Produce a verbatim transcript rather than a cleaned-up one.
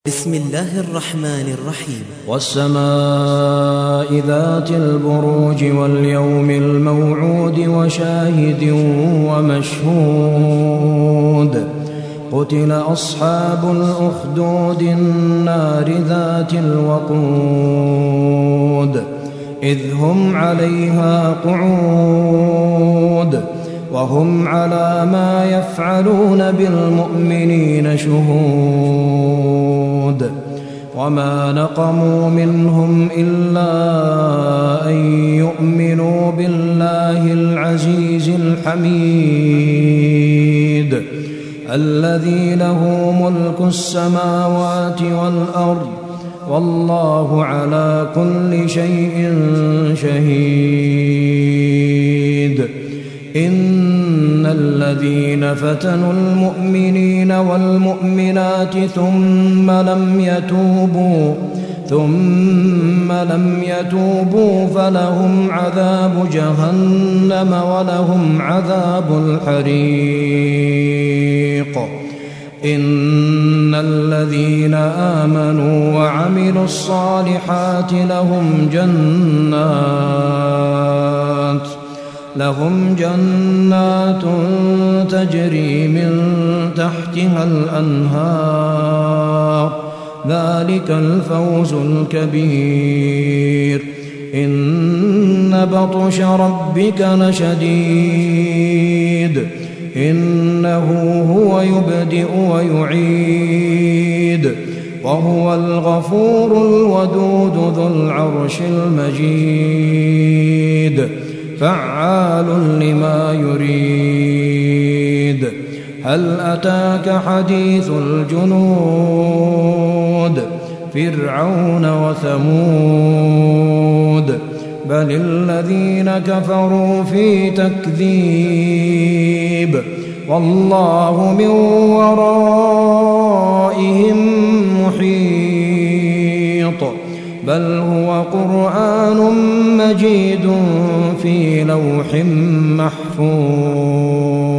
بسم الله الرحمن الرحيم. والسماء ذات البروج واليوم الموعود وشاهد ومشهود. قتل أصحاب الأخدود النار ذات الوقود إذ هم عليها قعود وهم على ما يفعلون بالمؤمنين شهود. وما نقموا منهم إلا أن يؤمنوا بالله العزيز الحميد الذي له ملك السماوات والأرض والله على كل شيء شهيد. إن الذين فتنوا المؤمنين والمؤمنات ثم لم يتوبوا ثم لم يتوبوا فلهم عذاب جهنم ولهم عذاب الحريق. إن الذين آمنوا وعملوا الصالحات لهم جنات لهم جنات تجري من تحتها الأنهار ذلك الفوز الكبير. إن بطش ربك لشديد إنه هو يبدئ ويعيد وهو الغفور الودود ذو العرش المجيد فعال لما يريد. هل أتاك حديث الجنود فرعون وثمود بل الذين كفروا في تكذيب والله من ورائهم محيط. بل هو قرآن مجيد في لوح محفوظ.